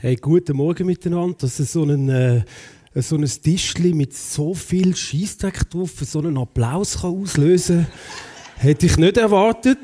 Hey, guten Morgen miteinander. Das ist so ein Tischchen mit so viel Scheissdreck drauf, so einen Applaus kann auslösen kann. Hätte ich nicht erwartet.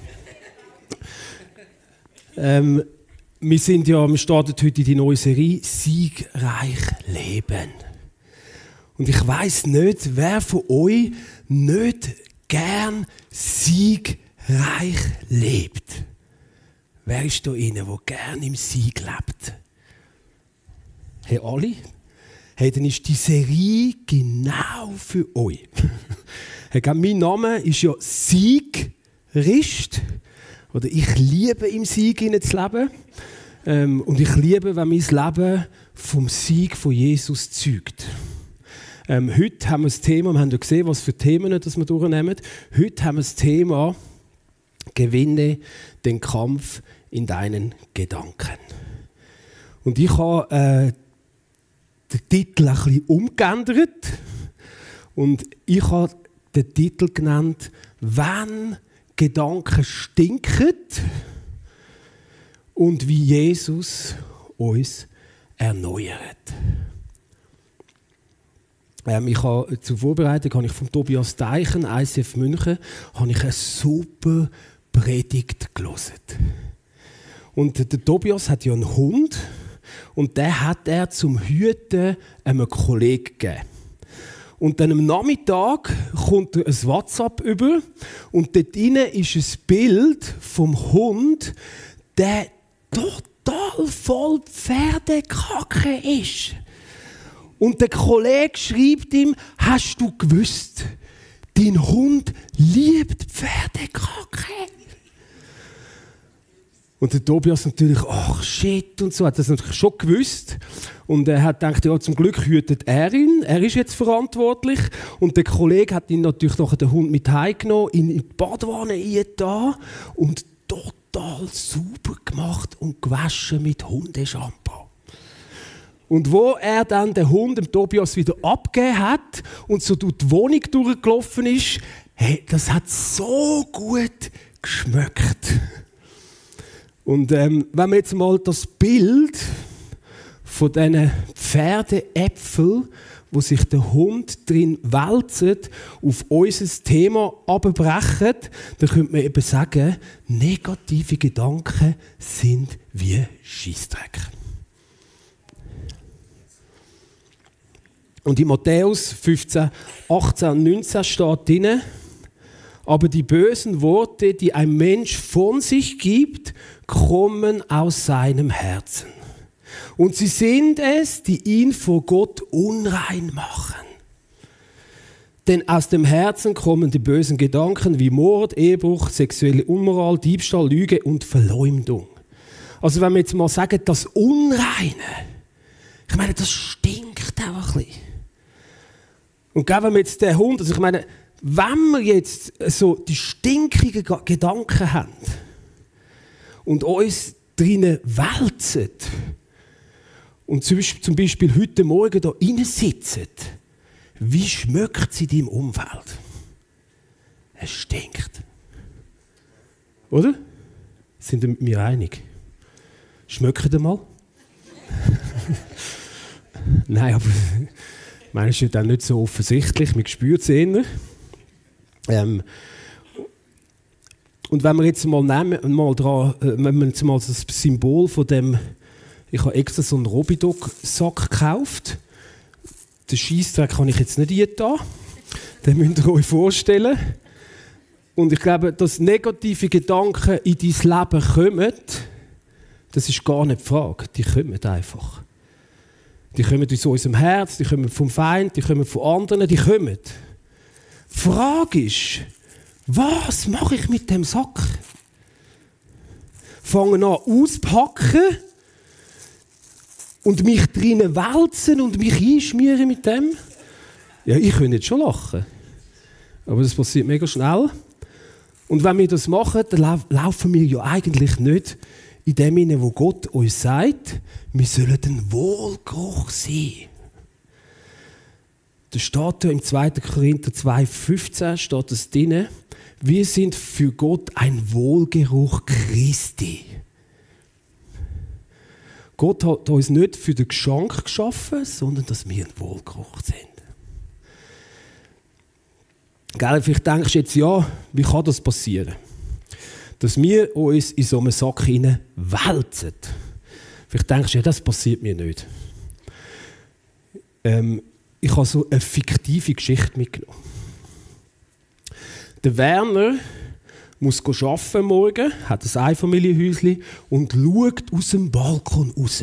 Wir starten heute die neue Serie «Siegreich leben». Und ich weiss nicht, wer von euch nicht gern siegreich lebt. Wer ist da innen, der gern im Sieg lebt? Hey, alle? Hey, dann ist die Serie genau für euch. Hey, mein Name ist ja Siegrist. Oder ich liebe im Sieg zu leben. Und ich liebe, wenn mein Leben vom Sieg von Jesus zeugt. Heute haben wir das Thema, wir haben ja gesehen, was für Themen das wir durchnehmen. Heute haben wir das Thema «Gewinne den Kampf in deinen Gedanken». Und ich habe den Titel ein bisschen umgeändert. Und ich habe den Titel genannt «Wenn Gedanken stinken» und wie Jesus uns erneuert. Zur Vorbereitung habe ich von Tobias Deichen, ICF München, eine super Predigt gelesen. Und der Tobias hat ja einen Hund und den hat er zum Hüten einem Kollegen gegeben. Und dann am Nachmittag kommt er ein WhatsApp über und dort drin ist ein Bild vom Hund, der total voll Pferdekacke ist. Und der Kollege schreibt ihm, hast du gewusst, dein Hund liebt Pferdekacke? Und der Tobias natürlich, ach shit und so, hat das natürlich schon gewusst. Und er hat gedacht, ja, zum Glück hütet er ihn, er ist jetzt verantwortlich. Und der Kollege hat ihn natürlich nachher den Hund mit heimgenommen, ihn in die Badewanne eingetan und total sauber gemacht und gewaschen mit Hundeshampoo. Und wo er dann den Hund dem Tobias wieder abgegeben hat und so durch die Wohnung durchgelaufen ist, hey, das hat so gut geschmeckt. Und wenn wir jetzt mal das Bild von diesen Pferdeäpfeln, wo sich der Hund drin wälzt, auf unser Thema abbrechen, dann könnte man eben sagen, negative Gedanken sind wie Scheissdreck. Und in Matthäus 15, 18 und 19 steht drin, aber die bösen Worte, die ein Mensch von sich gibt, kommen aus seinem Herzen. Und sie sind es, die ihn vor Gott unrein machen. Denn aus dem Herzen kommen die bösen Gedanken wie Mord, Ehebruch, sexuelle Unmoral, Diebstahl, Lüge und Verleumdung. Also wenn wir jetzt mal sagen, das Unreine, ich meine, das stinkt auch ein bisschen. Und wenn wir jetzt den Hund, also ich meine, wenn wir jetzt so die stinkigen Gedanken haben und uns drinnen wälzen und zum Beispiel heute Morgen da rein sitzen, wie schmeckt es in deinem Umfeld? Es stinkt. Oder? Sind wir mit mir einig? Schmeckt ihr mal? Nein, aber ich meine, es ist dann nicht so offensichtlich, man spürt es eher. Und wenn wir jetzt mal wenn wir jetzt mal das Symbol von dem, ich habe extra so einen Robidog-Sack gekauft. Den Scheissdreck habe ich jetzt nicht eingetan. Den müsst ihr euch vorstellen. Und ich glaube, dass negative Gedanken in dein Leben kommen, das ist gar nicht die Frage. Die kommen einfach. Die kommen aus unserem Herz, die kommen vom Feind, die kommen von anderen, die kommen. Die Frage ist, was mache ich mit dem Sack? Fange an auspacken und mich drinnen wälzen und mich einschmieren mit dem? Ja, ich könnte jetzt schon lachen. Aber das passiert mega schnell. Und wenn wir das machen, dann laufen wir ja eigentlich nicht in dem hinein, wo Gott uns sagt, wir sollen ein Wohlgeruch sein. Da steht ja im 2. Korinther 2,15 steht es drin, wir sind für Gott ein Wohlgeruch Christi. Gott hat uns nicht für den Geschenk geschaffen, sondern dass wir ein Wohlgeruch sind. Gell, vielleicht denkst du jetzt, ja, wie kann das passieren? Dass wir uns in so einen Sack hineinwälzen. Vielleicht denkst du, ja, das passiert mir nicht. Ich habe so eine fiktive Geschichte mitgenommen. Der Werner muss arbeiten morgen, hat ein Einfamilienhäuschen und schaut aus dem Balkon raus.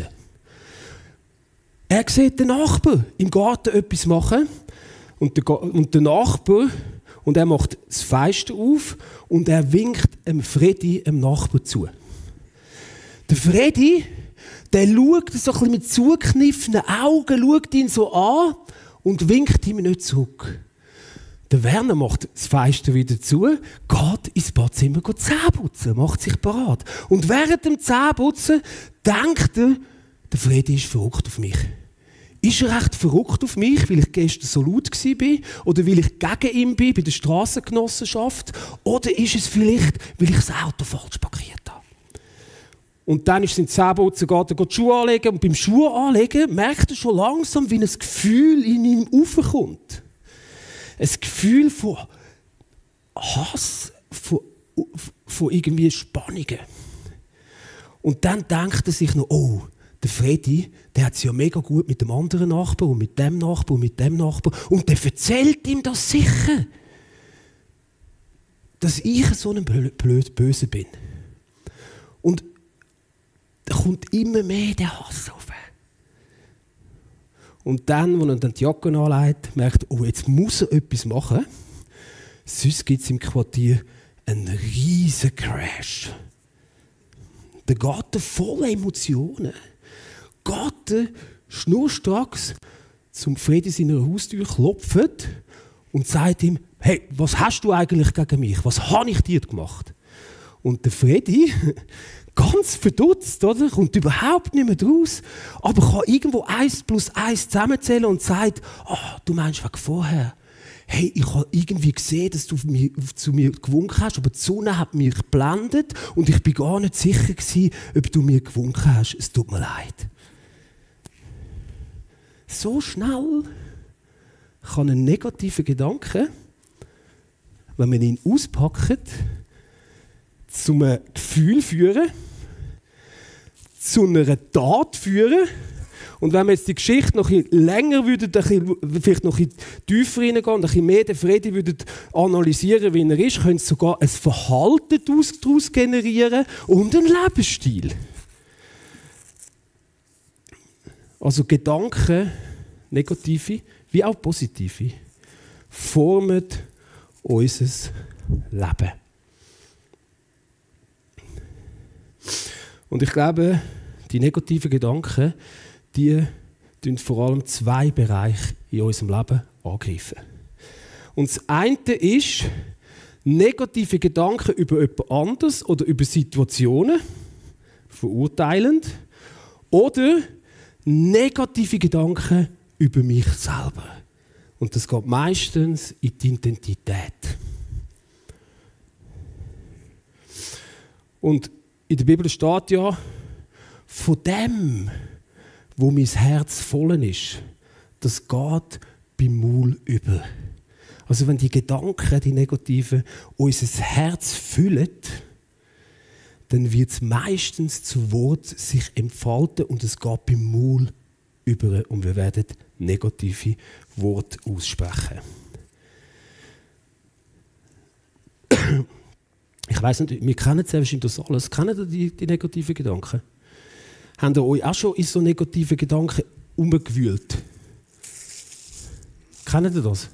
Er sieht den Nachbar im Garten etwas machen und der Nachbar, und er macht das Fenster auf und er winkt dem Freddy, dem Nachbar, zu. Der Freddy, der schaut so ein bisschen mit zugekniffenen Augen, schaut ihn so an und winkt ihm nicht zurück. Der Werner macht das Fenster wieder zu, geht ins Badzimmer Zähne putzen, macht sich parat. Und während dem Zähneputzen denkt er, der Freddy ist verrückt auf mich. Ist er recht verrückt auf mich, weil ich gestern so laut war? Oder weil ich gegen ihn bin bei der Strassengenossenschaft? Oder ist es vielleicht, weil ich das Auto falsch parkiert habe? Und dann ist sein Zähneputzen, geht er die Schuhe anlegen. Und beim Schuhe anlegen merkt er schon langsam, wie ein Gefühl in ihm aufkommt. Ein Gefühl von Hass, von irgendwie Spannungen. Und dann denkt er sich noch, oh, der Freddy, der hat es ja mega gut mit dem anderen Nachbar und mit dem Nachbar und mit dem Nachbar. Und der erzählt ihm das sicher, dass ich so ein Böse bin. Und da kommt immer mehr der Hass auf. Und dann, als er dann die Jacke anlegt, merkt er, oh, jetzt muss er etwas machen. Sonst gibt es im Quartier einen riesen Crash. Der Garten voller Emotionen. Garten schnurstracks zum Freddy seiner Haustür klopft und sagt ihm, hey, was hast du eigentlich gegen mich? Was habe ich dir gemacht? Und der Freddy, ganz verdutzt, oder? Kommt überhaupt nicht mehr draus, aber kann irgendwo 1 plus 1 zusammenzählen und sagt, du meinst wegen vorher. Hey, ich habe irgendwie gesehen, dass du zu mir gewunken hast, aber die Sonne hat mich geblendet und ich bin gar nicht sicher gewesen, ob du mir gewunken hast. Es tut mir leid. So schnell kann ein negativer Gedanke, wenn man ihn auspackt, zu einem Gefühl führen, zu einer Tat führen. Und wenn wir jetzt die Geschichte noch ein bisschen länger würden, vielleicht noch ein bisschen tiefer reingehen und ein bisschen mehr den Freddy würden analysieren, wie er ist, könnte es sogar ein Verhalten daraus generieren und einen Lebensstil. Also Gedanken, negative wie auch positive, formen unser Leben. Und ich glaube, die negativen Gedanken, die tun vor allem 2 Bereiche in unserem Leben angreifen. Und das eine ist negative Gedanken über jemand anderes oder über Situationen, verurteilend, oder negative Gedanken über mich selber. Und das geht meistens in die Identität. Und in der Bibel steht ja, von dem, wo mein Herz voll ist, das geht beim Maul über. Also wenn die Gedanken, die negativen, unser Herz füllen, dann wird es meistens zu Wort sich entfalten und es geht beim Maul über und wir werden negative Worte aussprechen. Ich weiss nicht, wir kennen sehr wahrscheinlich das alles. Kennen ihr die negativen Gedanken? Habt ihr euch auch schon in so negativen Gedanken umgewühlt? Kennt ihr das?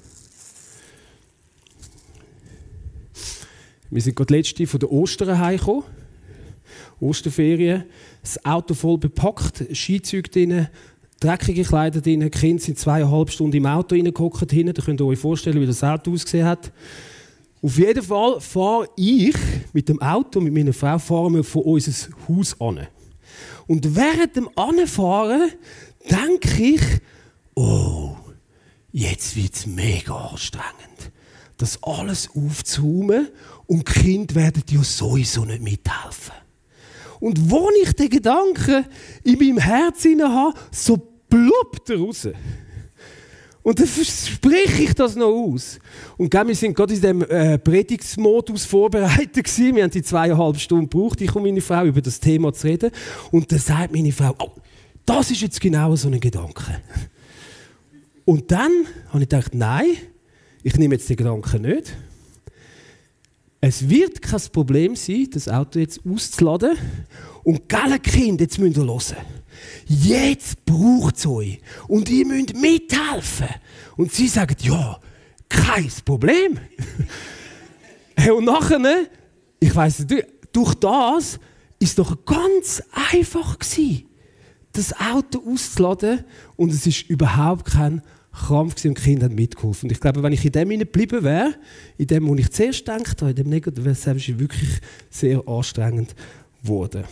Wir sind gerade letzte von der Ostern heimgekommen. Osterferien. Das Auto voll bepackt, Skizüge drin, dreckige Kleider drin. Die Kinder sind 2,5 Stunden im Auto reingehockt hinten. Da könnt ihr euch vorstellen, wie das Auto ausgesehen hat. Auf jeden Fall fahre ich mit dem Auto, mit meiner Frau, fahren wir von unserem Haus an. Und während dem Anfahren denke ich, oh, jetzt wird es mega anstrengend, das alles aufzuräumen und die Kinder werden ja sowieso nicht mithelfen. Und wo ich den Gedanken in meinem Herzen habe, so ploppt er raus. Und dann spreche ich das noch aus. Und wir sind gerade in diesem Predigtsmodus vorbereitet gewesen. Wir haben die 2,5 Stunden gebraucht, ich und meine Frau, über das Thema zu reden. Und dann sagt meine Frau, oh, das ist jetzt genau so ein Gedanke. Und dann habe ich gedacht, nein, ich nehme jetzt den Gedanken nicht. Es wird kein Problem sein, das Auto jetzt auszuladen. Und gell, Kind, jetzt müsst ihr hören. Jetzt braucht es euch. Und ihr müsst mithelfen. Und sie sagen, ja, kein Problem. Und nachher, ich weiss nicht, durch das ist doch ganz einfach gewesen, das Auto auszuladen. Und es ist überhaupt kein Krampf gewesen und die Kinder haben mitgeholfen. Und ich glaube, wenn ich in dem geblieben wäre, in dem, wo ich zuerst gedacht habe, in dem Negativen, wäre es wirklich sehr anstrengend geworden.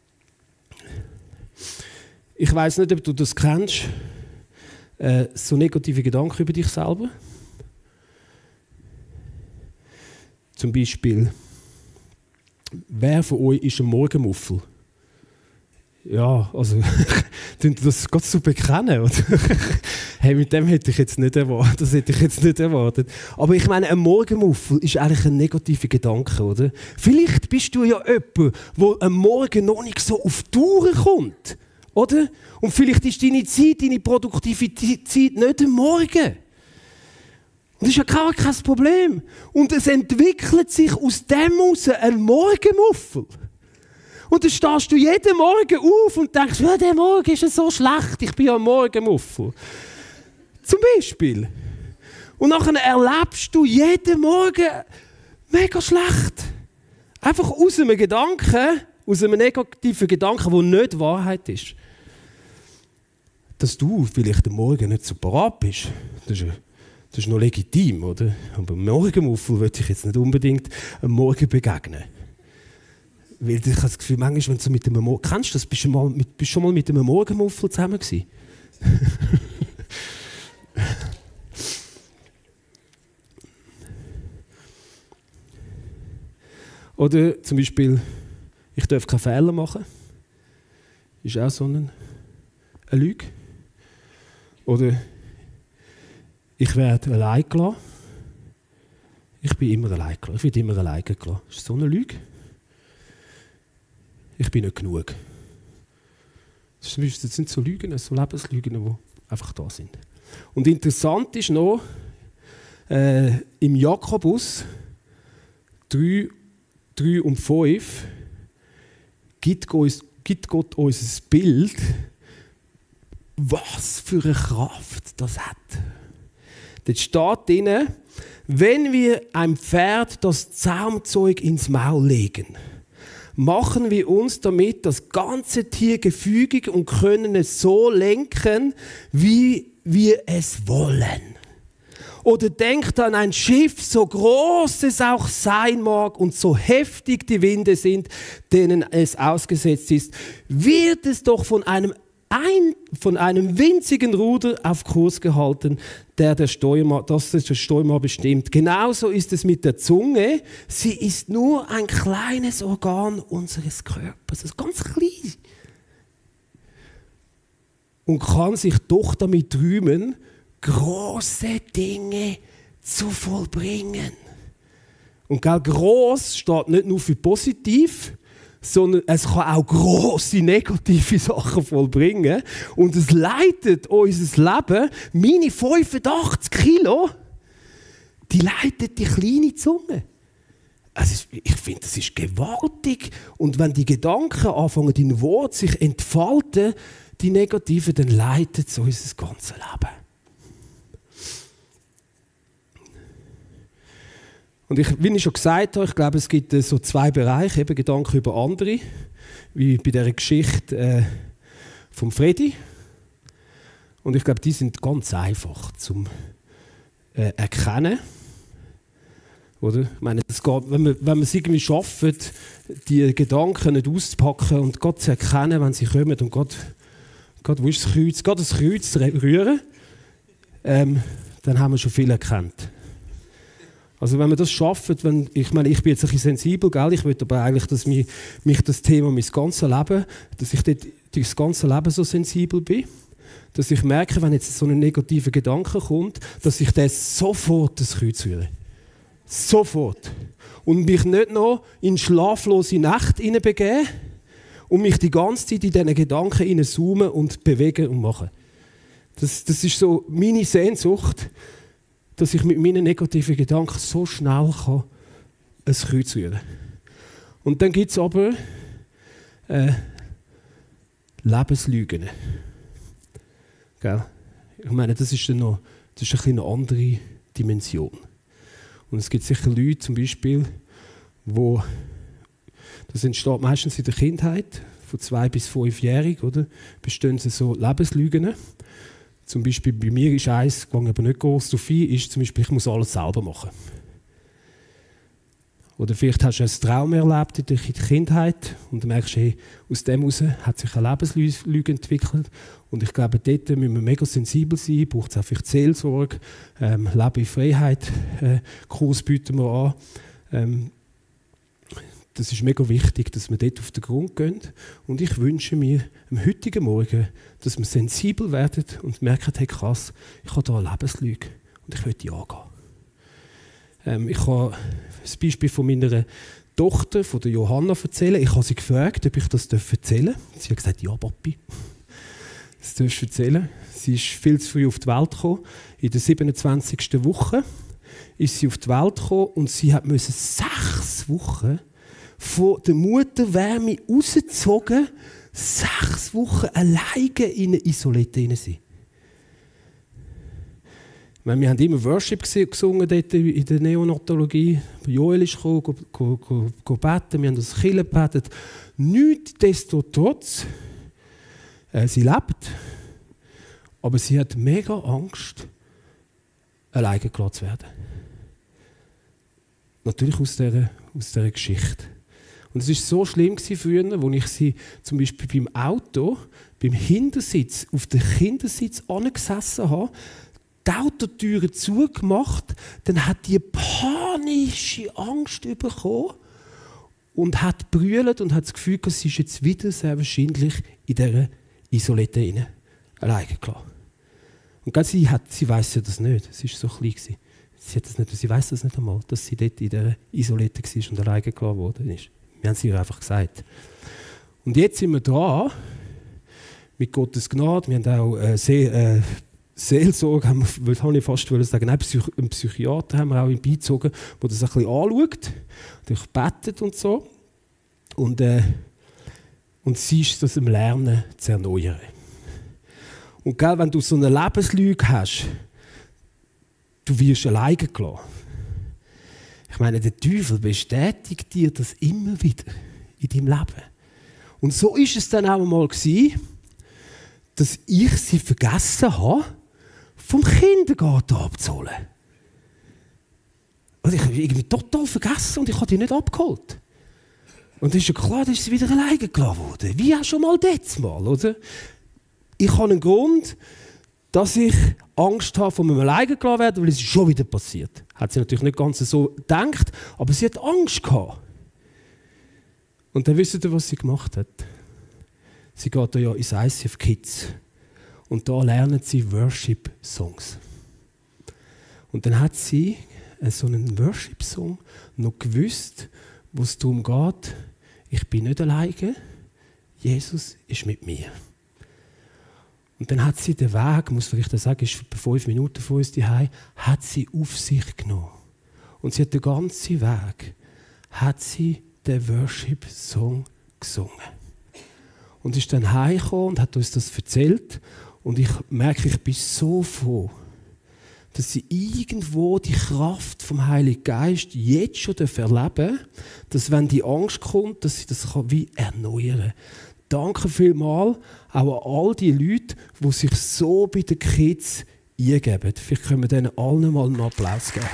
Ich weiss nicht, ob du das kennst, so negative Gedanken über dich selber. Zum Beispiel, wer von euch ist ein Morgenmuffel? Ja, also, das geht so bekennen, oder? Hey, mit dem hätte ich jetzt nicht erwartet. Das hätte ich jetzt nicht erwartet. Aber ich meine, ein Morgenmuffel ist eigentlich ein negativer Gedanke, oder? Vielleicht bist du ja jemand, der am Morgen noch nicht so auf die Tour kommt, oder? Und vielleicht ist deine Zeit, deine Produktivität nicht am Morgen. Und das ist ja gar kein Problem. Und es entwickelt sich aus dem heraus ein Morgenmuffel. Und dann stehst du jeden Morgen auf und denkst, ja, der Morgen ist ja so schlecht, ich bin ja ein Morgenmuffel. Zum Beispiel. Und nachher erlebst du jeden Morgen mega schlecht. Einfach aus einem Gedanken, aus einem negativen Gedanken, der nicht Wahrheit ist. Dass du vielleicht am Morgen nicht so parat bist, das ist noch legitim, oder? Aber am Morgenmuffel würde ich jetzt nicht unbedingt am Morgen begegnen. Weil ich habe das Gefühl, manchmal, wenn du mit einem kennst du das? Bist du schon mal mit einem Morgenmuffel zusammen gewesen? Oder zum Beispiel, ich darf keine Fehler machen. Ist auch so eine Lüge. Oder ich werde allein gelassen. Ich bin immer allein gelassen. Ich werde immer allein gelassen. Ist so eine Lüge? Ich bin nicht genug. Das sind so Lügen, so Lebenslügen, die einfach da sind. Und interessant ist noch, im Jakobus 3 und 5 gibt Gott uns ein Bild, was für eine Kraft das hat. Dort steht drin, wenn wir einem Pferd das Zaumzeug ins Maul legen, machen wir uns damit das ganze Tier gefügig und können es so lenken, wie wir es wollen. Oder denkt an ein Schiff, so groß es auch sein mag und so heftig die Winde sind, denen es ausgesetzt ist, wird es doch von einem winzigen Ruder auf Kurs gehalten, das der Steuermann bestimmt. Genauso ist es mit der Zunge. Sie ist nur ein kleines Organ unseres Körpers, das ist ganz klein. Und kann sich doch damit rühmen, große Dinge zu vollbringen. Und gross steht nicht nur für positiv, sondern es kann auch grosse negative Sachen vollbringen. Und es leitet unser Leben, meine 85 Kilo, die leitet die kleine Zunge. Also ich finde, das ist gewaltig. Und wenn die Gedanken anfangen, in Wort sich entfalten, die negativen, dann leitet es unser ganzes Leben. Und wie ich schon gesagt habe, ich glaube, es gibt so 2 Bereiche, eben Gedanken über andere, wie bei dieser Geschichte vom Freddy. Und ich glaube, die sind ganz einfach zum Erkennen. Oder? Ich meine, es geht, wenn man es irgendwie schafft, die Gedanken nicht auszupacken und Gott zu erkennen, wenn sie kommen und Gott, wo ist das Kreuz? Gott das Kreuz rühren, dann haben wir schon viel erkannt. Also wenn wir das schaffen, ich bin jetzt ein bisschen sensibel, gell? Ich will aber eigentlich, dass mich das Thema mein ganzes Leben, dass ich dort das ganze Leben so sensibel bin, dass ich merke, wenn jetzt so ein negativer Gedanke kommt, dass ich das sofort das Kreuz führe. Sofort. Und mich nicht noch in schlaflose Nächte hineinbegeben und mich die ganze Zeit in diesen Gedanken hineinzoomen und bewegen und machen. Das ist so meine Sehnsucht, dass ich mit meinen negativen Gedanken so schnell ein Kreuz führen kann. Und dann gibt es aber Lebenslügen. Gell? Ich meine, das ist ein bisschen eine andere Dimension. Und es gibt sicher Leute, zum Beispiel, das entsteht meistens in der Kindheit, von 2- bis 5-jährig, oder? Bestehen so Lebenslügen. Zum Beispiel bei mir ist eins, ich gehe aber nicht groß drauf ein, ist zum Beispiel, ich muss alles selber machen. Oder vielleicht hast du einen Traum erlebt in der Kindheit und du merkst, hey, aus dem heraus hat sich eine Lebenslüge entwickelt. Und ich glaube, dort müssen wir mega sensibel sein, braucht es auch vielleicht Seelsorge, Leben in Freiheit, Kurs bieten wir an. Das ist mega wichtig, dass wir dort auf den Grund gehen. Und ich wünsche mir am heutigen Morgen, dass wir sensibel werden und merken, hey krass, ich habe hier eine Lebenslüge und ich will die angehen. Ich kann das Beispiel von meiner Tochter, von der Johanna, erzählen. Ich habe sie gefragt, ob ich das erzählen darf. Sie hat gesagt, ja Papi, das darfst du erzählen. Sie ist viel zu früh auf die Welt gekommen. In der 27. Woche ist sie auf die Welt gekommen und sie musste 6 Wochen von der Mutterwärme rausgezogen, 6 Wochen alleine in einer Isolette sein. Wir haben immer Worship gesungen dort in der Neonatologie. Joel ist gekommen, beten, wir haben das Kirche gebetet. Nichtsdestotrotz, sie lebt, aber sie hat mega Angst, alleine gelassen zu werden. Natürlich aus dieser Geschichte. Und es war so schlimm früher, als ich sie zum Beispiel beim Auto, beim Hintersitz, auf den Kindersitz angesessen habe, die Autotüren zugemacht, dann hat die panische Angst bekommen und hat brüllt und hat das Gefühl, sie ist jetzt wieder sehr wahrscheinlich in dieser Isolette rein, alleine gelassen. Und sie weiss ja das nicht, sie war so klein. Sie weiss das nicht einmal, dass sie dort in dieser Isolette war und alleine gelassen worden ist. Wir haben es ihr einfach gesagt. Und jetzt sind wir dran, mit Gottes Gnade. Wir haben auch Seelsorge, habe ich fast sagen, nein, einen Psychiater haben wir auch beigezogen, der das ein bisschen anschaut, durch betet und so. Und sie ist das im Lernen zu erneuern. Und gell, wenn du so eine Lebenslüge hast, du wirst alleine gelassen. Ich meine, der Teufel bestätigt dir das immer wieder in deinem Leben. Und so ist es dann auch einmal gewesen, dass ich sie vergessen habe, vom Kindergarten abzuholen. Und ich habe irgendwie total vergessen und ich habe die nicht abgeholt. Und dann ist ja klar, dass sie wieder alleine gelassen wurde. Wie auch schon mal das Mal, oder? Ich habe einen Grund, dass ich Angst habe, von mir alleine gelassen werden, weil es ist schon wieder passiert. Hat sie natürlich nicht ganz so gedacht, aber sie hat Angst gehabt. Und dann wisst ihr, was sie gemacht hat? Sie geht ja ins ICF Kids. Und da lernen sie Worship-Songs. Und dann hat sie so einen Worship-Song noch gewusst, wo es darum geht, ich bin nicht alleine, Jesus ist mit mir. Und dann hat sie den Weg, muss vielleicht sagen, ist 5 Minuten von uns daheim, hat sie auf sich genommen. Und sie hat den ganzen Weg, hat sie den Worship-Song gesungen. Und ist dann heimgekommen und hat uns das erzählt. Und ich merke, ich bin so froh, dass sie irgendwo die Kraft vom Heiligen Geist jetzt schon erleben darf, dass wenn die Angst kommt, dass sie das wie erneuern kann. Danke vielmals auch an all die Leute, die sich so bei den Kids eingeben. Vielleicht können wir denen allen mal einen Applaus geben.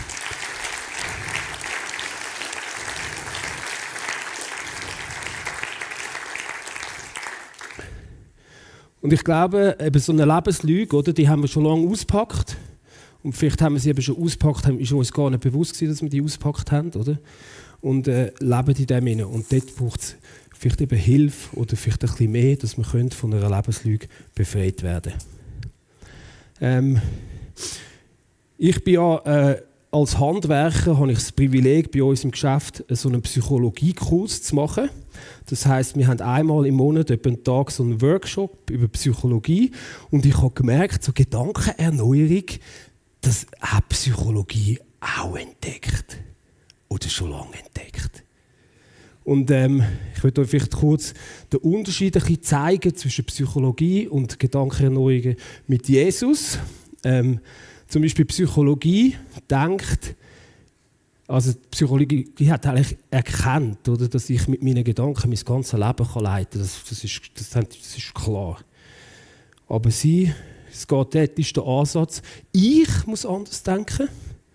Und ich glaube, eben so eine Lebenslüge, oder, die haben wir schon lange ausgepackt. Und vielleicht haben wir sie eben schon ausgepackt, ist uns gar nicht bewusst gewesen, dass wir die ausgepackt haben, oder? Und leben in dem hinein. Und dort braucht es vielleicht eben Hilfe oder vielleicht ein bisschen mehr, dass wir von einer Lebenslüge befreit werden können. Ich bin ja als Handwerker habe ich das Privileg, bei uns im Geschäft so einen Psychologiekurs zu machen. Das heisst, wir haben einmal im Monat etwa einen Tag so einen Workshop über Psychologie. Und ich habe gemerkt, so Gedankenerneuerung, das hat Psychologie auch entdeckt. Oder schon lange entdeckt. Und ich möchte euch vielleicht kurz den Unterschied ein bisschen zeigen zwischen Psychologie und Gedankenerneuerungen mit Jesus. Zum Beispiel Psychologie denkt, also die Psychologie hat eigentlich erkannt, oder, dass ich mit meinen Gedanken mein ganzes Leben leiten kann. Das ist klar. Aber es geht dort, ist der Ansatz, ich muss anders denken,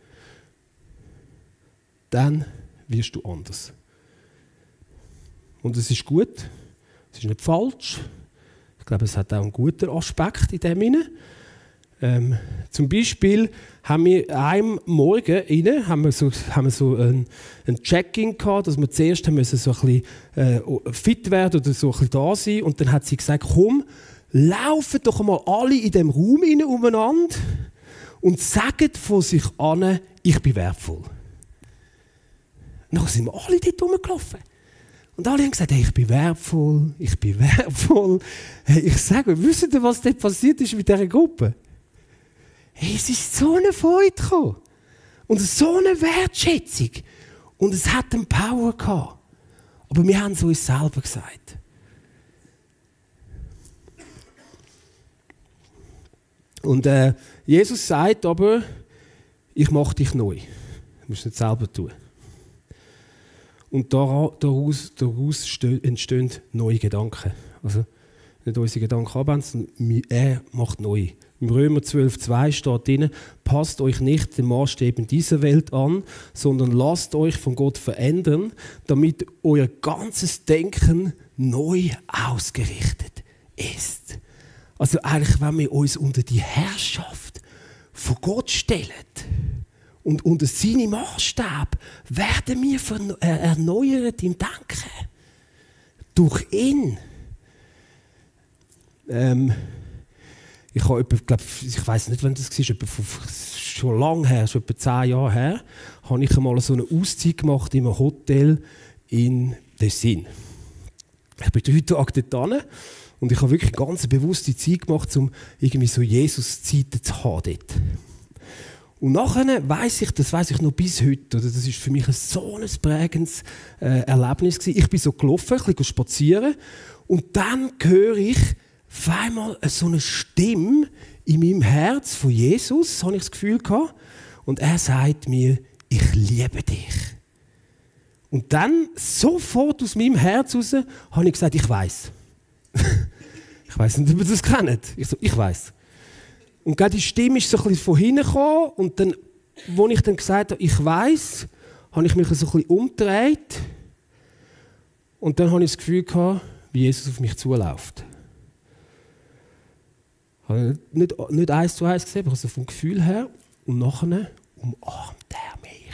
dann wirst du anders. Und es ist gut, es ist nicht falsch. Ich glaube, es hat auch einen guten Aspekt in dem hinein. Zum Beispiel haben wir einem Morgen haben wir so ein Check-in gehabt, dass wir zuerst so ein bisschen fit werden oder so ein bisschen da sein. Und dann hat sie gesagt, komm, laufen doch mal alle in diesem Raum umeinander und sagen von sich an, ich bin wertvoll. Und dann sind wir alle dort rumgelaufen. Und alle haben gesagt, hey, ich bin wertvoll, ich bin wertvoll. Hey, ich sage euch, wisst ihr, was dort passiert ist mit dieser Gruppe? Hey, es ist so eine Freude gekommen. Und so eine Wertschätzung. Und es hat einen Power gehabt. Aber wir haben es uns selber gesagt. Und Jesus sagt aber, ich mache dich neu. Du musst es nicht selber tun. Und daraus entstehen neue Gedanken. Also nicht unsere Gedanken abwenden, sondern er macht neu. Im Römer 12,2 steht drin, passt euch nicht den Maßstäben dieser Welt an, sondern lasst euch von Gott verändern, damit euer ganzes Denken neu ausgerichtet ist. Also eigentlich, wenn wir uns unter die Herrschaft von Gott stellen und unter seine Maßstäbe, werden wir erneuert im Denken. Durch ihn. Ich weiß nicht, wann das war, schon lange her, schon etwa 10 Jahre her, habe ich einmal so eine Auszeit gemacht in einem Hotel in Tessin. Ich bin 3 Tage dort hin und ich habe wirklich eine ganz bewusste Zeit gemacht, um irgendwie so Jesus-Zeiten zu haben dort. Und nachher weiss ich noch bis heute, oder das ist für mich so ein prägendes Erlebnis gewesen. Ich bin so gelaufen, ein bisschen spazieren und dann höre ich auf einmal so eine Stimme in meinem Herz von Jesus, habe ich das Gefühl gehabt. Und er sagt mir, ich liebe dich. Und dann sofort aus meinem Herz raus habe ich gesagt, ich weiss. Ich weiss nicht, ob ihr das kennt. Ich weiss. Und gerade die Stimme ist so ein bisschen von hinten gekommen. Und dann, als ich dann gesagt habe, ich weiss, habe ich mich so ein bisschen umgedreht. Und dann habe ich das Gefühl gehabt, wie Jesus auf mich zuläuft. Ich habe nicht 1 zu 1 gesehen, aber also vom Gefühl her. Und nachher umarmt er mich.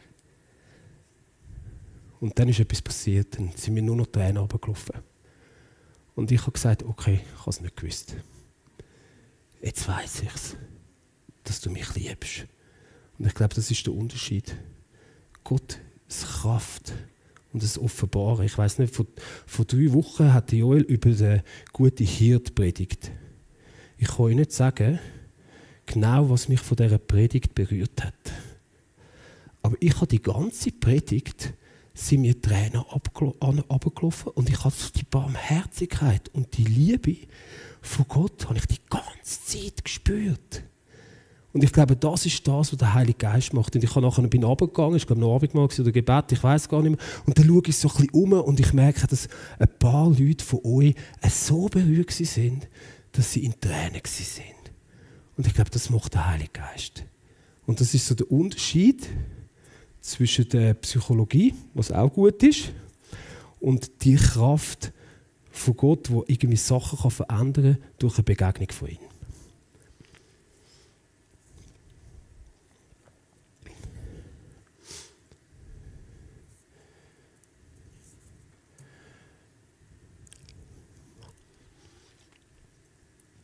Und dann ist etwas passiert. Dann sind mir nur noch Tränen runtergelaufen. Und ich habe gesagt, okay, ich habe es nicht gewusst. Jetzt weiss ich es, dass du mich liebst. Und ich glaube, das ist der Unterschied. Gottes Kraft und das Offenbaren. Ich weiss nicht, vor 3 Wochen hat Joel über den guten Hirt predigt. Ich kann euch nicht sagen, genau was mich von dieser Predigt berührt hat. Aber ich habe die ganze Predigt, sind mir Tränen runtergelaufen und ich habe die Barmherzigkeit und die Liebe von Gott habe ich die ganze Zeit gespürt. Und ich glaube, das ist das, was der Heilige Geist macht. Und ich bin nachher runtergegangen, ich glaube noch Abendmahl oder Gebet, ich weiß gar nicht mehr. Und dann schaue ich so ein bisschen um und ich merke, dass ein paar Leute von euch so berührt sind, dass sie in Tränen sind. Und ich glaube, das macht der Heilige Geist. Und das ist so der Unterschied zwischen der Psychologie, was auch gut ist, und die Kraft von Gott, die irgendwie Sachen verändern kann durch eine Begegnung von ihm.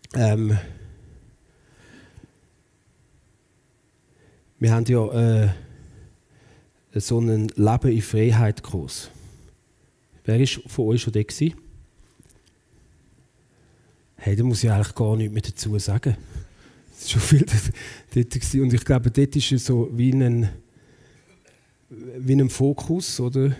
Wir haben ja so einen Leben in Freiheit Kurs. Wer war von euch schon da gewesen? Hey, da muss ich eigentlich gar nichts mehr dazu sagen. Es ist schon viel dort gewesen. Und ich glaube, dort ist es so wie ein Fokus, oder?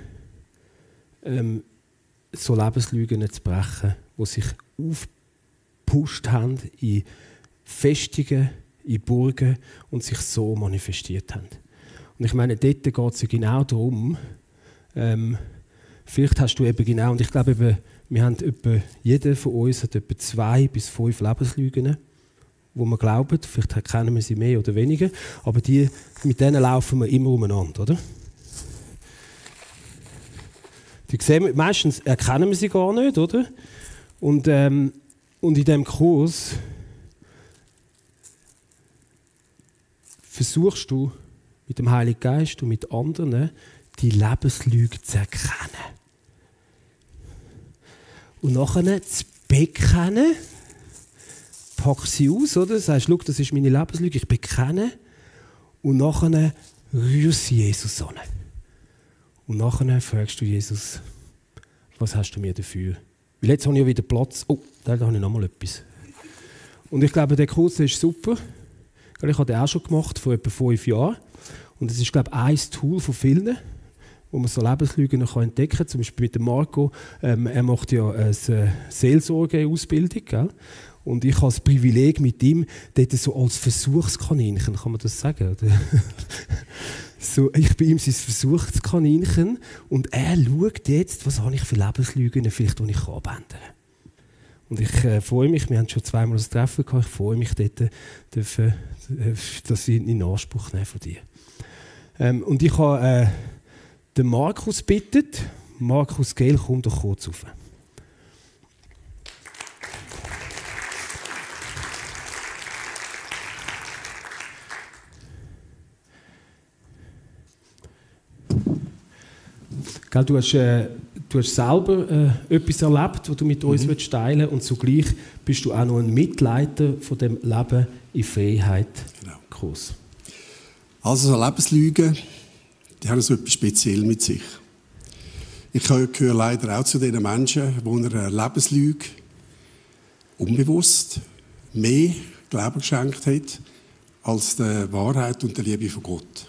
So Lebenslügen zu brechen, die sich aufgepusht haben in Festungen, in Burgen und sich so manifestiert haben. Und ich meine, dort geht es ja genau darum, vielleicht hast du eben genau, und ich glaube eben, jeder von uns hat etwa 2 bis 5 Lebenslügen, wo wir glauben, vielleicht kennen wir sie mehr oder weniger, aber mit denen laufen wir immer umeinander, oder? Meistens erkennen wir sie gar nicht, oder? Und in diesem Kurs versuchst du mit dem Heiligen Geist und mit anderen die Lebenslüge zu erkennen. Und nachher zu bekennen, pack sie aus, oder? Sagst, schau, das ist meine Lebenslüge, ich bekenne. Und nachher rührst du Jesus an. Und nachher fragst du Jesus, was hast du mir dafür? Weil jetzt habe ich ja wieder Platz. Oh, da habe ich noch mal etwas. Und ich glaube, der Kurs ist super. Ich habe den auch schon gemacht, vor etwa 5 Jahren. Und es ist, glaube ich, ein Tool von vielen, wo man so Lebenslügen entdecken kann. Zum Beispiel mit dem Marco. Er macht ja eine Seelsorge-Ausbildung. Gell? Und ich habe das Privileg mit ihm, dort so als Versuchskaninchen, kann man das sagen? So, ich bin ihm sein Versuchskaninchen und er schaut jetzt, was habe ich für Lebenslügen, vielleicht, die ich abändern kann. Und ich freue mich, wir haben schon 2-mal das Treffen gehabt, ich freue mich dort, das in Anspruch nehmen von dir. Und ich habe den Markus gebeten. Markus Gehl, komm doch kurz rauf. Du hast selber etwas erlebt, das du mit uns teilen willst, und zugleich bist du auch noch ein Mitleiter von dem Leben in Freiheit Kurs. Also so Lebenslügen, die haben so etwas speziell mit sich. Ich gehöre leider auch zu den Menschen, die einer Lebenslüge unbewusst mehr Glauben geschenkt hat als der Wahrheit und der Liebe von Gott.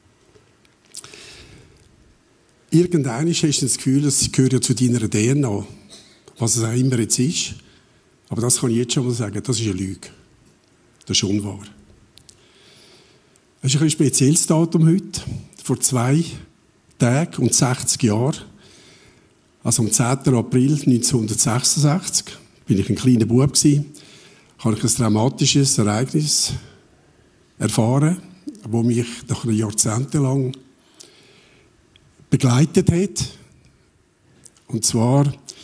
Irgendwann hast du das Gefühl, es gehört ja zu deiner DNA, was es auch immer jetzt ist. Aber das kann ich jetzt schon mal sagen, das ist eine Lüge. Das ist unwahr. Es ist ein spezielles Datum heute. Vor 2 Tagen und 60 Jahren, also am 10. April 1966, bin ich ein kleiner Bub gewesen, habe ich ein dramatisches Ereignis erfahren, das mich nach jahrzehntelang begleitet hat. Und zwar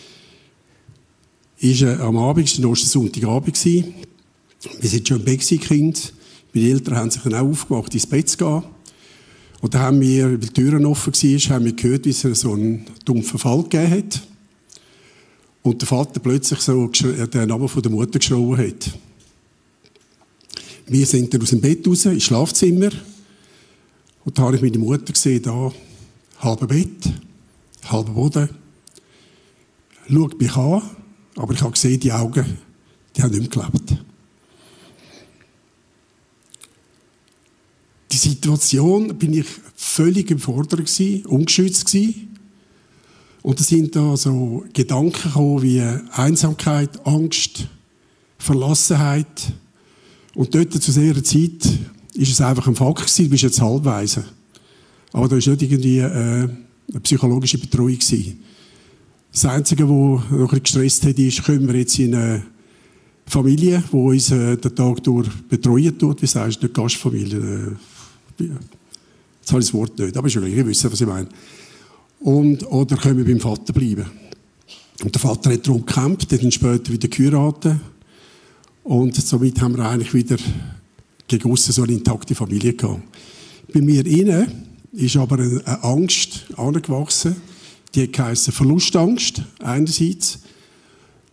war am Abend, es war Ostersonntagabend, wir waren schon im Bett, Kind. Meine Eltern haben sich dann auch aufgemacht, ins Bett zu gehen. Und dann haben wir, weil die Türen offen waren, haben wir gehört, wie es so einen dumpfen Fall gegeben hat. Und der Vater plötzlich so den Namen von der Mutter geschrien hat. Wir sind dann aus dem Bett raus, ins Schlafzimmer. Und da habe ich meine Mutter gesehen, da, halber Bett, halber Boden. Schaut mich an, aber ich habe gesehen, die Augen, die haben nicht mehr gelebt. Die Situation bin ich völlig überfordert gewesen, ungeschützt gewesen. Und es sind da so Gedanken gekommen wie Einsamkeit, Angst, Verlassenheit. Und dort zu dieser Zeit ist es einfach ein Fakt gewesen, du bist jetzt halbweise. Aber da war nicht irgendwie eine psychologische Betreuung gewesen. Das Einzige, was noch ein bisschen gestresst hat, ist, können wir jetzt in eine Familie, die uns den Tag durch betreuen tut, wie sagst du, eine Gastfamilie. Jetzt habe ich das Wort nicht, aber ist okay, ihr wisst, was ich meine. Oder können wir beim Vater bleiben. Und der Vater hat darum gekämpft, hat dann später wieder geheiratet. Und somit haben wir eigentlich wieder gegen aussen so eine intakte Familie gehabt. Bei mir innen ist aber eine Angst angewachsen. Die hat geheissen Verlustangst einerseits.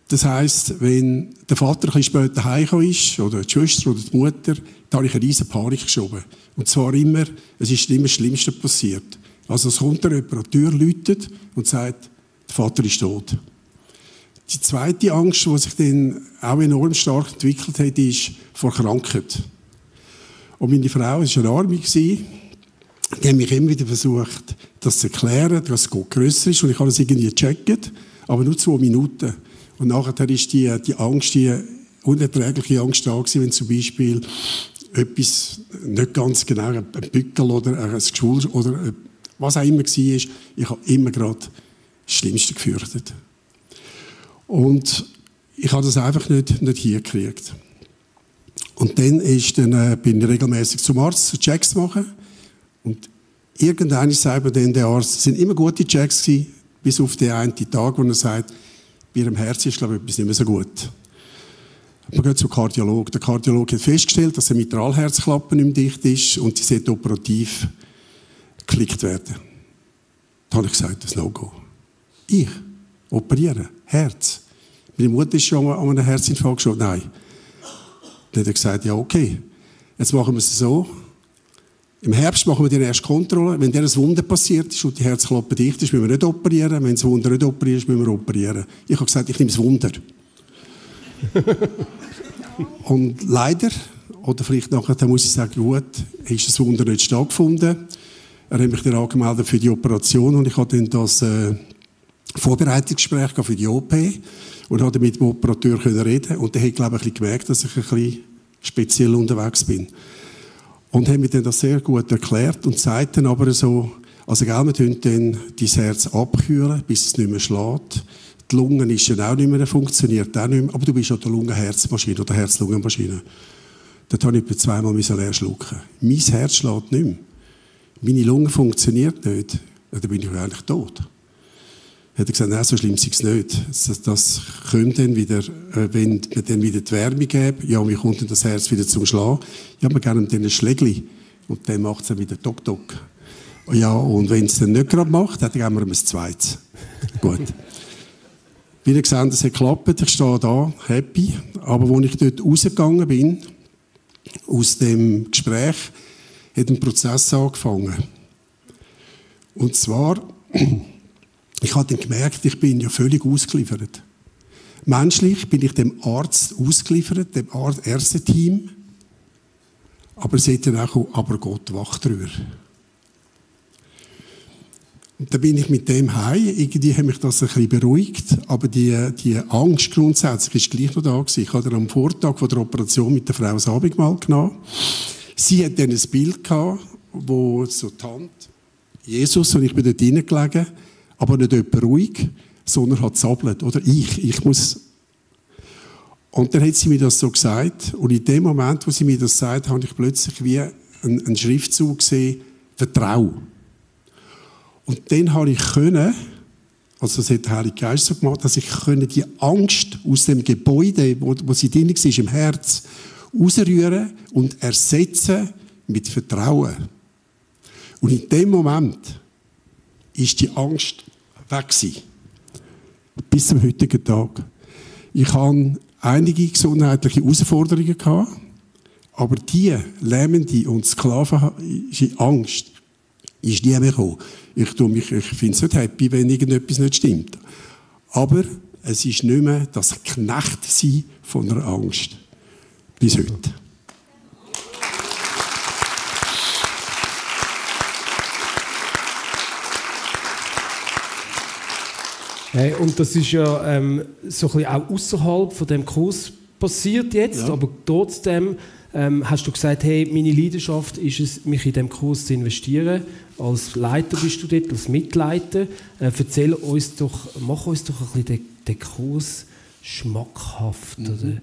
Das heisst, wenn der Vater ein bisschen später heimgekommen ist, oder die Schwester oder die Mutter, da habe ich eine riesen Panik geschoben. Und zwar immer, es ist immer das Schlimmste passiert. Also es kommt jemand an die Tür, läutet und sagt, der Vater ist tot. Die zweite Angst, die sich dann auch enorm stark entwickelt hat, ist vor Krankheit. Und meine Frau war eine Arme, die hat mich immer wieder versucht, das zu erklären, dass Gott grösser ist. Und ich habe das irgendwie gecheckt, aber nur 2 Minuten. Und nachher ist die Angst, die unerträgliche Angst da gewesen, wenn zum Beispiel etwas nicht ganz genau, ein Bückel oder ein Geschwul oder was auch immer war, ich habe immer gerade das Schlimmste gefürchtet. Und ich habe das einfach nicht hingekriegt. Und dann bin ich regelmäßig zum Arzt, Checks zu machen. Und irgendwann sagt mir dann der Arzt, es sind immer gute Checks gewesen, bis auf den einen Tag, wo er sagt, bei ihrem Herz ist, glaube ich, etwas nicht mehr so gut. Man geht zum Kardiologen. Der Kardiologe hat festgestellt, dass eine Mitralherzklappe nicht mehr dicht ist und die sollte operativ geklickt werden. Da habe ich gesagt, das No-Go. Ich? Operieren? Herz? Meine Mutter ist schon an einem Herzinfarkt gestorben. Nein. Dann hat er gesagt, ja okay, jetzt machen wir es so. Im Herbst machen wir die erste Kontrolle. Wenn ein Wunder passiert ist und die Herzklappe dicht ist, müssen wir nicht operieren. Wenn das Wunder nicht operiert ist, müssen wir operieren. Ich habe gesagt, ich nehme das Wunder. Und leider, oder vielleicht nachher muss ich sagen, gut, ist das Wunder nicht stattgefunden. Er hat mich dann angemeldet für die Operation und ich hatte dann das Vorbereitungsgespräch für die OP und konnte mit dem Operateur reden. Und der hat, glaube ich, ein bisschen gemerkt, dass ich ein bisschen speziell unterwegs bin. Und haben mir dann das sehr gut erklärt und sagt dann aber so, also wir tun dann dein Herz abkühlen, bis es nicht mehr schlägt. Die Lunge ist ja auch nicht mehr, funktioniert auch nicht mehr, aber du bist ja der Lungenherzmaschine oder Herz-Lungen-Maschine. Dort habe ich etwa 2-mal leer schlucken. Mein Herz schlägt nicht mehr. Meine Lunge funktioniert nicht. Ja, dann bin ich eigentlich tot. Hat er gesagt, nein, so schlimm ist es nicht. Das kommt dann wieder, wenn wir dann wieder die Wärme geben. Ja, wie kommt dann das Herz wieder zum Schlagen? Ja, wir geben dann ein Schlägli. Und dann macht es dann wieder Tok-Tok. Ja, und wenn es dann nicht gerade macht, dann geben wir ihm ein zweites. Gut. Wie gesagt, es hat geklappt. Ich stehe da, happy. Aber als ich dort rausgegangen bin, aus dem Gespräch, hat ein Prozess angefangen. Und zwar, ich habe dann gemerkt, ich bin ja völlig ausgeliefert. Menschlich bin ich dem Arzt ausgeliefert, dem Ärzteteam. Aber es hat dann auch, aber Gott wacht drüber. Und dann bin ich mit dem heim. Irgendwie hat mich das ein bisschen beruhigt. Aber die Angst grundsätzlich ist gleich noch da gewesen. Ich habe dann am Vortag von der Operation mit der Frau das Abendmahl genommen. Sie hat dann ein Bild gehabt, wo so die Hand Jesus, und ich bin dort hineingelegen, aber nicht jemand ruhig, sondern hat zappelt. Oder ich muss. Und dann hat sie mir das so gesagt. Und in dem Moment, wo sie mir das sagt, habe ich plötzlich wie einen Schriftzug gesehen, Vertrau. Und dann habe ich können, also das hat der Heilige Geist so gemacht, dass ich die Angst aus dem Gebäude, wo sie drin war, im Herz, rausrühren und ersetzen mit Vertrauen. Und in dem Moment ist die Angst weg gewesen. Bis zum heutigen Tag. Ich hatte einige gesundheitliche Herausforderungen gehabt, aber die lähmende und sklavische Angst ist nie mehr gekommen. Ich finde es nicht happy, wenn irgendetwas nicht stimmt. Aber es ist nicht mehr das Knechtsein von einer Angst. Bis heute. Hey, und das ist ja so ein bisschen auch außerhalb von dem Kurs passiert jetzt, ja. Aber trotzdem hast du gesagt, hey, meine Leidenschaft ist es, mich in diesem Kurs zu investieren. Als Leiter bist du dort, als Mitleiter. Mach uns doch ein bisschen den Kurs schmackhaft. Mhm. Oder?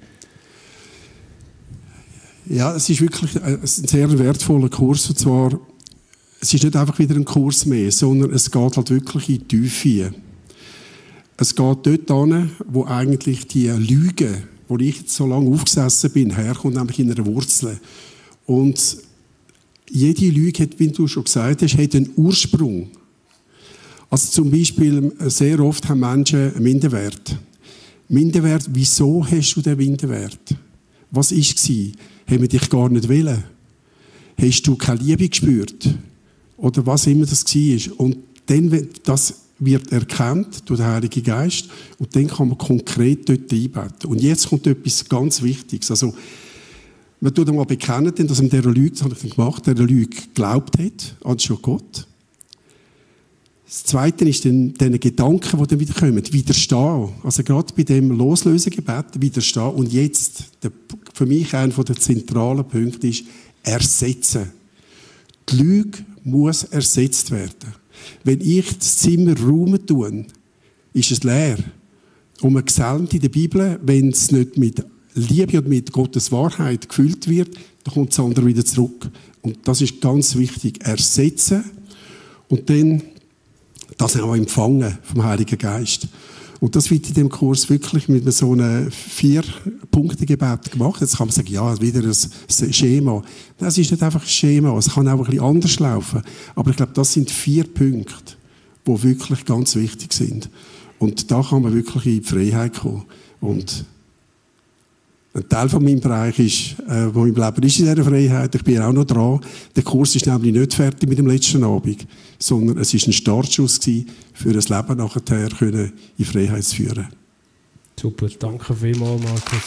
Ja, es ist wirklich ein sehr wertvoller Kurs. Und zwar, es ist nicht einfach wieder ein Kurs mehr, sondern es geht halt wirklich in die Tiefe. Es geht dort hin, wo eigentlich die Lüge, wo ich jetzt so lange aufgesessen bin, herkommt, nämlich in einer Wurzel. Und jede Lüge hat, wie du schon gesagt hast, hat einen Ursprung. Also zum Beispiel, sehr oft haben Menschen einen Minderwert. Minderwert, wieso hast du den Minderwert? Was war es? Haben wir dich gar nicht wollen? Hast du keine Liebe gespürt? Oder was immer das war. Und dann, das wird erkannt durch den Heiligen Geist und dann kann man konkret dort einbeten. Und jetzt kommt etwas ganz Wichtiges. Also, man tut einmal bekennen, dass man dieser Lüge, das habe ich dann gemacht, dieser Lüge geglaubt hat, anstatt Gott. Das Zweite ist dann diese Gedanken, die dann wieder kommen, widerstehen. Also gerade bei dem Loslösegebet widerstehen. Und jetzt, für mich einer der zentralen Punkte ist, ersetzen. Die Lüge muss ersetzt werden. Wenn ich das Zimmer räumen tue, ist es leer. Und man gesellt in der Bibel, wenn es nicht mit Liebe und mit Gottes Wahrheit gefüllt wird, dann kommt das andere wieder zurück. Und das ist ganz wichtig. Ersetzen und dann das auch empfangen vom Heiligen Geist. Und das wird in dem Kurs wirklich mit so einem 4-Punkte-Gebet gemacht. Jetzt kann man sagen, ja, wieder ein Schema. Das ist nicht einfach ein Schema, es kann auch ein bisschen anders laufen. Aber ich glaube, das sind 4 Punkte, die wirklich ganz wichtig sind. Und da kann man wirklich in die Freiheit kommen. Und ein Teil von meinem Bereich ist, wo im Leben ist in dieser Freiheit. Ich bin auch noch dran. Der Kurs ist nämlich nicht fertig mit dem letzten Abend, sondern es war ein Startschuss für ein Leben nachher können in Freiheit zu führen. Super, danke vielmals, Markus.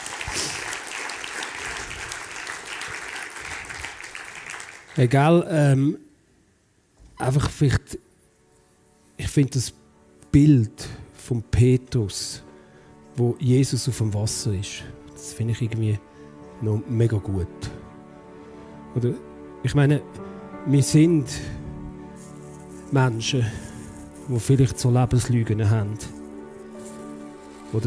Egal, einfach vielleicht, ich finde das Bild von Petrus, wo Jesus auf dem Wasser ist, das finde ich irgendwie noch mega gut. Oder, ich meine, wir sind Menschen, die vielleicht so Lebenslügen haben. Oder?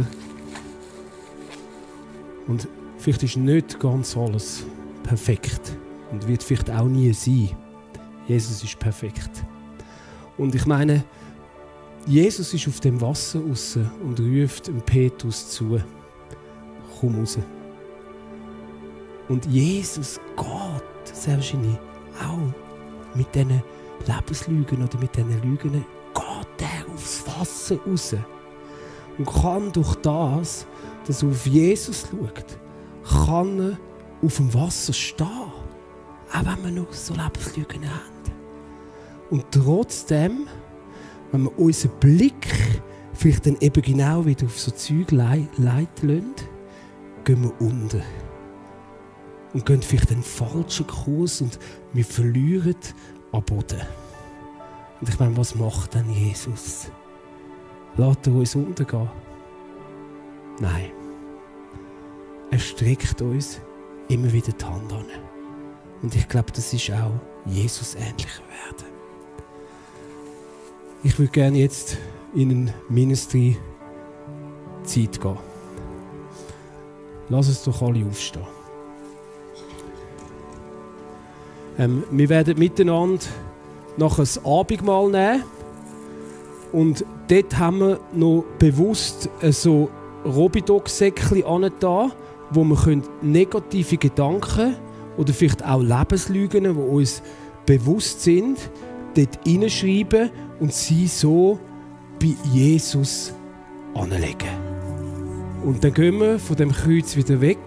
Und vielleicht ist nicht ganz alles perfekt und wird vielleicht auch nie sein. Jesus ist perfekt. Und ich meine, Jesus ist auf dem Wasser raus und ruft dem Petrus zu: Komm raus. Und Jesus geht sehr wahrscheinlich auch mit diesen Lebenslügen oder mit diesen Lügen, geht er aufs Wasser raus. Und kann durch das, dass er auf Jesus schaut, kann er auf dem Wasser stehen. Auch wenn wir noch so Lebenslügen haben. Und trotzdem, wenn wir unseren Blick vielleicht dann eben genau wieder auf so Zeug leiten lassen, gehen wir unter. Und gehen vielleicht einen falschen Kurs und wir verlieren am Boden. Und ich meine, was macht denn Jesus? Lässt er uns untergehen? Nein. Er streckt uns immer wieder die Hand an. Und ich glaube, das ist auch Jesus ähnlicher werden. Ich würde gerne jetzt in eine Ministry-Zeit gehen. Lass uns doch alle aufstehen. Wir werden miteinander nachher das Abendmahl nehmen. Und dort haben wir noch bewusst so Robidoc-Säckchen angetan, wo wir negative Gedanken oder vielleicht auch Lebenslügen, die uns bewusst sind, dort hineinschreiben und sie so bei Jesus anlegen. Und dann gehen wir von dem Kreuz wieder weg,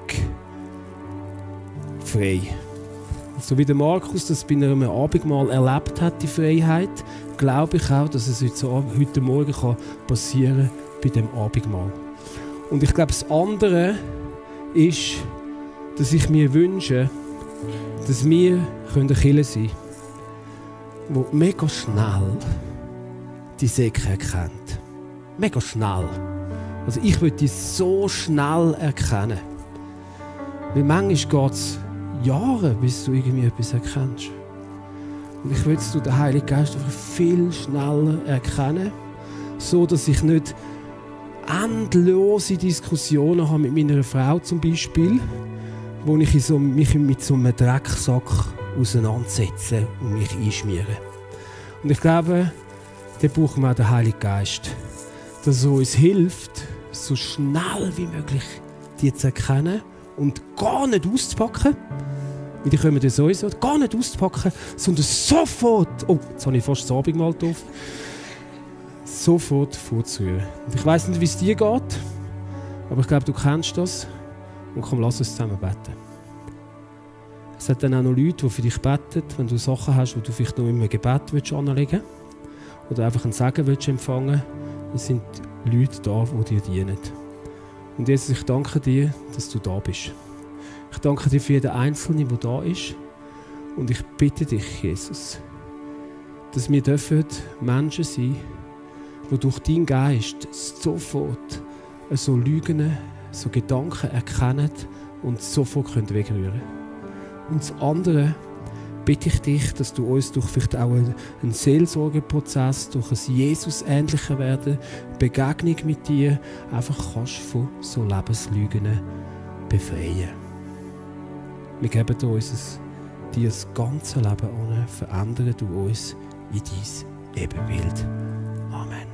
frei. So wie der Markus das bei einem Abendmahl erlebt hat, die Freiheit, glaube ich auch, dass es heute Morgen passieren kann bei dem Abendmahl. Und ich glaube, das andere ist, dass ich mir wünsche, dass wir eine Kirche sein können, die mega schnell die Säcke erkennt. Mega schnell. Also ich würde die so schnell erkennen. Weil manchmal geht es Jahre, bis du irgendwie etwas erkennst. Und ich will es durch den Heiligen Geist einfach viel schneller erkennen, so dass ich nicht endlose Diskussionen habe mit meiner Frau zum Beispiel, wo ich mich mit so einem Drecksack auseinandersetze und mich einschmiere. Und ich glaube, da brauchen wir auch den Heiligen Geist, dass er uns hilft, so schnell wie möglich die zu erkennen und gar nicht auszupacken. Weil die kommen ja sowieso gar nicht auszupacken, sondern sofort, oh, jetzt habe ich fast das Abendmahl drauf, sofort vorzurühren. Und ich weiss nicht, wie es dir geht, Aber ich glaube, du kennst das. Und komm, lass uns zusammen beten. Es hat dann auch noch Leute, die für dich beten, wenn du Sachen hast, die du vielleicht noch im Gebet anlegen willst oder einfach einen Segen willst empfangen. Es sind Leute da, die dir dienen. Und Jesus, ich danke dir, dass du da bist. Ich danke dir für jeden Einzelnen, der da ist. Und ich bitte dich, Jesus, dass wir Menschen sein dürfen, die durch deinen Geist sofort so Lügen, so Gedanken erkennen und sofort wegrühren können. Und das andere bitte ich dich, dass du uns durch vielleicht auch einen Seelsorgeprozess, durch ein Jesus-ähnlicher Werden, Begegnung mit dir, einfach kannst von so Lebenslügen befreien. Wir geben dir dir das ganze Leben an, verändere du uns in dein Ebenbild. Amen.